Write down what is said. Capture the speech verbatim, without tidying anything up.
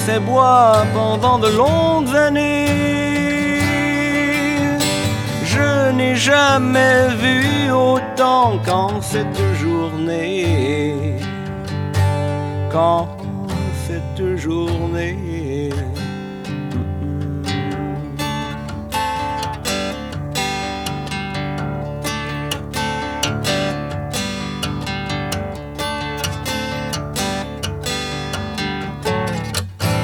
ces bois pendant de longues années. Je n'ai jamais vu autant qu'en cette journée, qu'en cette journée.